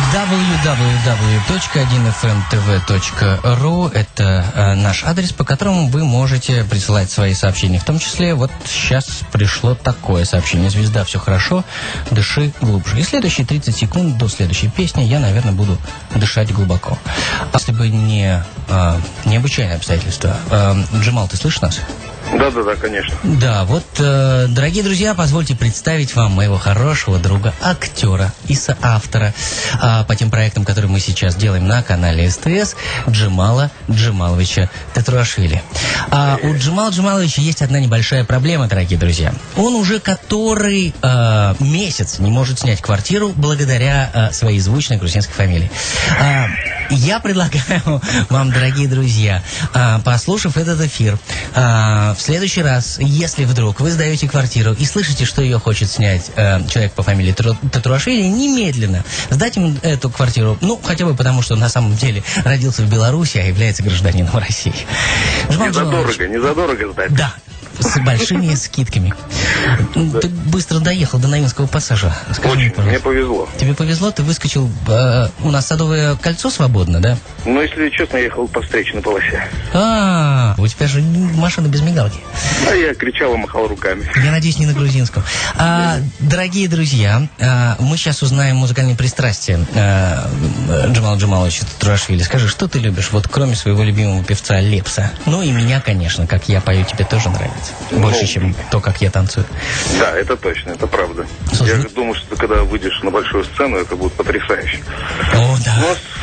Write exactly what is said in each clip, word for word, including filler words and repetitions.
дабл ю дабл ю дабл ю точка один эф эм тэ вэ точка ру – это э, наш адрес, по которому вы можете присылать свои сообщения. В том числе, вот сейчас пришло такое сообщение. «Звезда, все хорошо, дыши глубже». И следующие тридцать секунд до следующей песни я, наверное, буду дышать глубоко. Если бы не э, необычайные обстоятельства. Э, Джамал, ты слышишь нас? Да-да-да, конечно. Да, вот, э, дорогие друзья, позвольте представить вам моего хорошего друга, актера и соавтора э, по тем проектам, которые мы сейчас делаем на канале СТС, Джамала Джамаловича Татруашвили. А у Джамала Джамаловича есть одна небольшая проблема, дорогие друзья. Он уже который э, месяц не может снять квартиру благодаря э, своей звучной грузинской фамилии. Э, я предлагаю вам, дорогие друзья, э, послушав этот эфир, э, в следующий раз, если вдруг вы сдаете квартиру и слышите, что ее хочет снять э, человек по фамилии Татруашвили, немедленно сдать ему эту квартиру, ну, хотя бы потому, что на самом деле родился в Беларуси, а является гражданином России. Не задорого, не задорого сдать. Да. С большими скидками. Ты быстро доехал до Наинского пассажа. Скажи Очень, мне, пожалуйста. мне повезло. Тебе повезло, ты выскочил... Э, у нас Садовое кольцо свободно, да? Ну, если честно, я ехал по встречной полосе. А, у тебя же машина без мигалки. А я кричал и махал руками. Я надеюсь, не на грузинском. А, дорогие друзья, а, мы сейчас узнаем музыкальные пристрастия а, Джамала Джамаловича Татруашвили. Скажи, что ты любишь, вот кроме своего любимого певца Лепса? Ну и меня, конечно, как я пою, тебе тоже нравится. Больше, ну, чем то, как я танцую. Да, это точно, это правда. Слушай, я ну... думаю, что когда выйдешь на большую сцену, это будет потрясающе. О, да.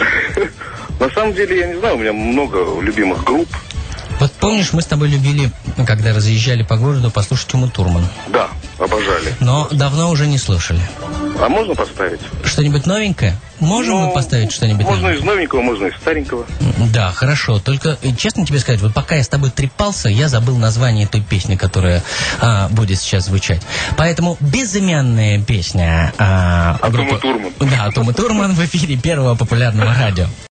Но, на самом деле, я не знаю, у меня много любимых групп. Вот помнишь, мы с тобой любили, когда разъезжали по городу, послушать Уму Турман? Да, обожали. Но давно уже не слушали. А можно поставить? Что-нибудь новенькое? Можем ну, мы поставить что-нибудь можно новенькое? Из новенького, можно из старенького. Да, хорошо. Только, честно тебе сказать, вот пока я с тобой трепался, я забыл название той песни, которая а, будет сейчас звучать. Поэтому безымянная песня... А, от группа... Умы Турман. Да, от Умы Турман в эфире Первого популярного радио.